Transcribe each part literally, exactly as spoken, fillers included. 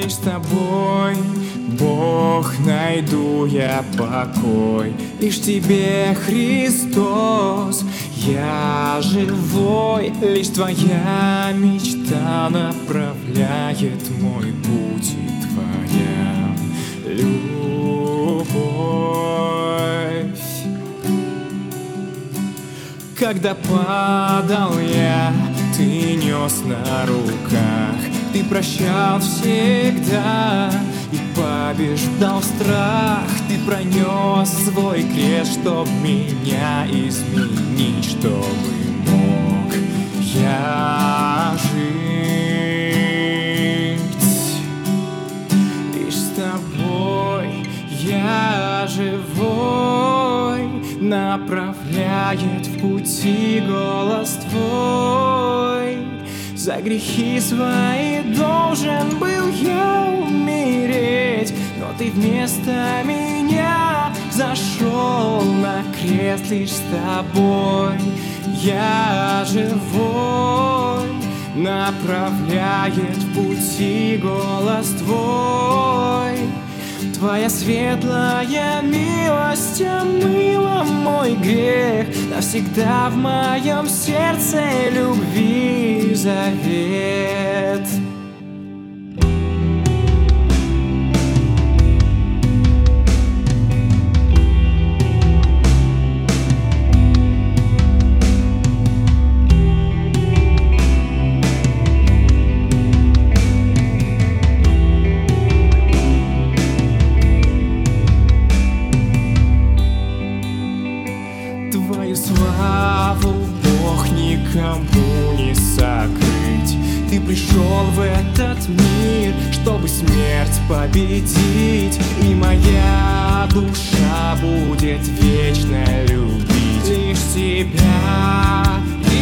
Лишь с тобой, Бог, найду я покой. Лишь тебе, Христос, я живой. Лишь твоя мечта направляет мой путь, и твоя любовь. Когда падал я, ты нес на руках, ты прощал всегда и побеждал страх. Ты пронес свой крест, чтоб меня изменить, чтобы мог я жить. Лишь с тобой я живой, направляет в пути голос твой. За грехи свои должен был я умереть, но ты вместо меня зашел на крест. Лишь с тобой я живой, направляет в пути голос твой. Твоя светлая милость омыла мой грех, навсегда в моем сердце любви завет. Твою славу, Бог, никому не сокрыть. Ты пришел в этот мир, чтобы смерть победить, и моя душа будет вечно любить лишь тебя,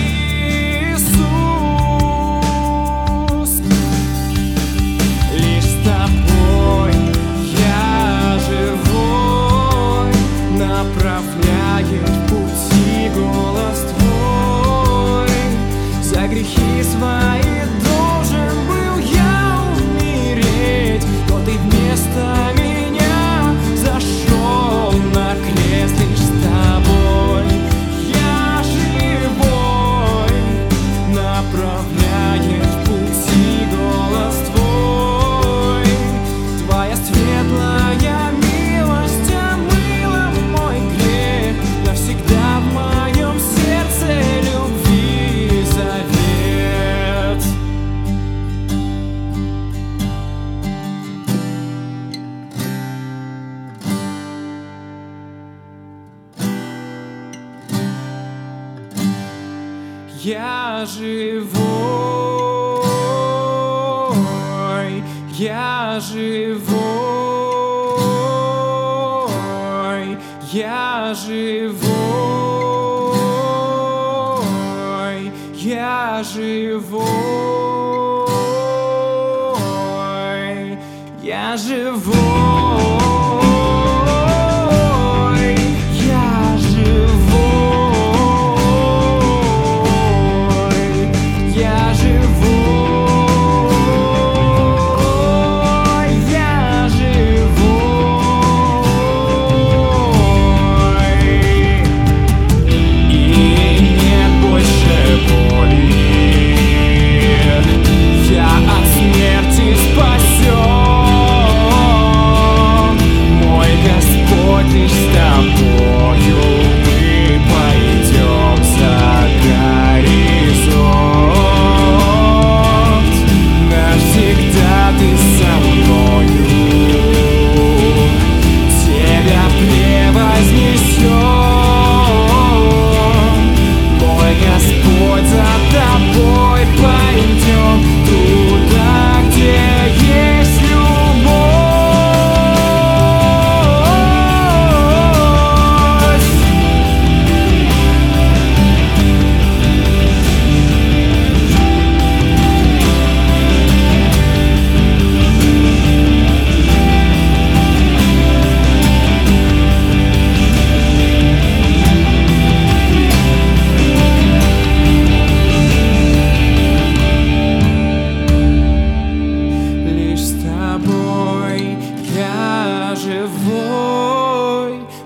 Иисус. Лишь с тобой я живой, направляет в пути голос твой. За грехи свои должен был я умереть, но ты вместо меня зашел на крест. Лишь с тобой я живой, направляет в пути голос твой. Твоя светлая милость омыла мой грех, навсегда в моем сердце любви завет. Я живой, я живой, я живой, я живой, я живой. Я от смерти спасен.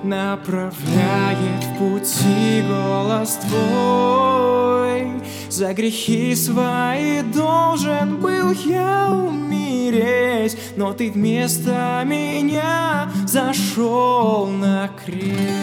направляет в пути голос твой. За грехи свои должен был я умереть, но ты вместо меня зашел на крест.